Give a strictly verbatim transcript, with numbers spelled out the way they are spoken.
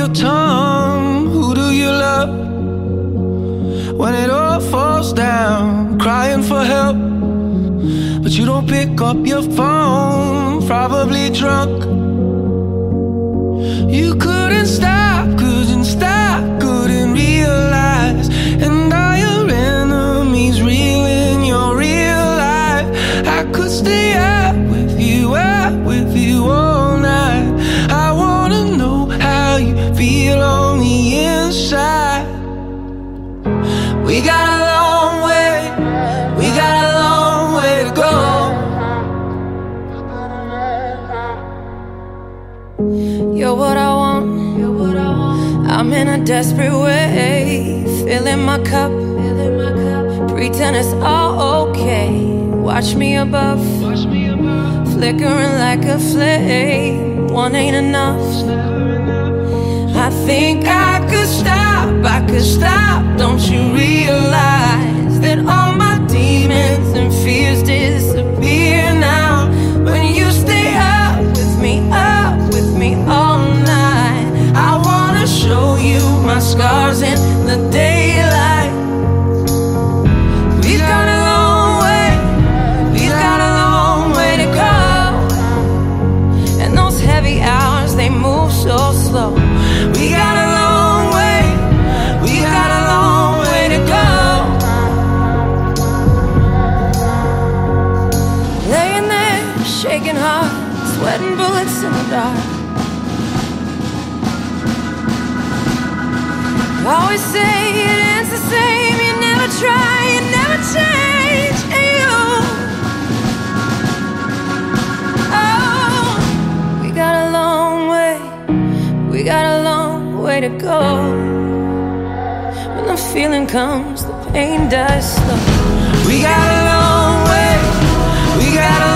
your tongue. Who do you love? When it all falls down, crying for help, but you don't pick up your phone, probably drunk. You couldn't stop, couldn't stop, couldn't realize. And all your enemies real in your real life. I could stay up with you, up with you all night. I wanna know how you feel on the inside. We got a long way, we got a long way to go. You're what I want, you're what I want. I'm in a desperate way, filling my cup, filling my cup. Pretend it's all okay. Watch me above, watch me above. Flickering like a flame. One ain't enough. I think I could stop, I could stop. Don't you realize that all my demons and fears disappear now when you stay up with me, up with me all night? I wanna show you my scars in the daylight. We've got a long way, we've got a long way to go. And those heavy hours, they move so slow. We got a long way, we got a long way to go. Laying there, shaking hard, sweating bullets in the dark. Always say it ends the same. You never try, you never change. And you, oh, we got a long way, we got a long way to go. When the feeling comes, the pain dies slow. We got a long way, we got a